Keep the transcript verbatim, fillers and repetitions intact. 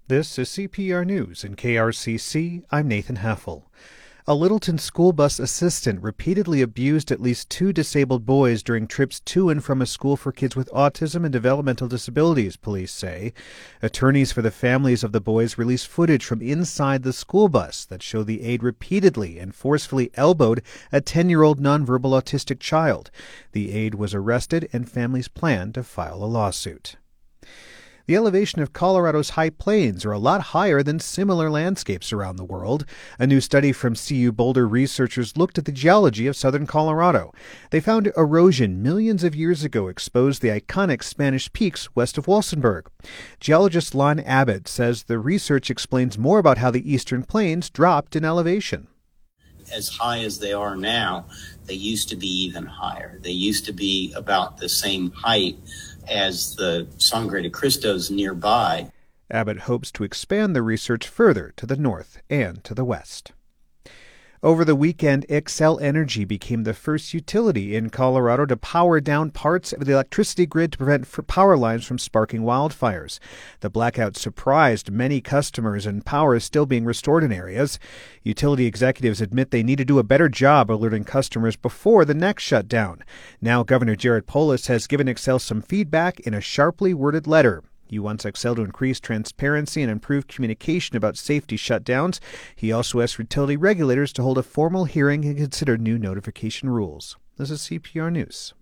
This is C P R News in K R C C. I'm Nathan Heffel. A Littleton school bus assistant repeatedly abused at least two disabled boys during trips to and from a school for kids with autism and developmental disabilities, police say. Attorneys for the families of the boys released footage from inside the school bus that show the aide repeatedly and forcefully elbowed a ten-year-old nonverbal autistic child. The aide was arrested and families plan to file a lawsuit. The elevation of Colorado's high plains are a lot higher than similar landscapes around the world. A new study from C U Boulder researchers looked at the geology of southern Colorado. They found erosion millions of years ago exposed the iconic Spanish peaks west of Walsenburg. Geologist Lon Abbott says the research explains more about how the eastern plains dropped in elevation. As high as they are now, they used to be even higher. They used to be about the same height as the Sangre de Cristos nearby. Abbott hopes to expand the research further to the north and to the west. Over the weekend, Xcel Energy became the first utility in Colorado to power down parts of the electricity grid to prevent power lines from sparking wildfires. The blackout surprised many customers, and power is still being restored in areas. Utility executives admit they need to do a better job alerting customers before the next shutdown. Now, Governor Jared Polis has given Xcel some feedback in a sharply worded letter. He wants Xcel to increase transparency and improve communication about safety shutdowns. He also asked utility regulators to hold a formal hearing and consider new notification rules. This is C P R News.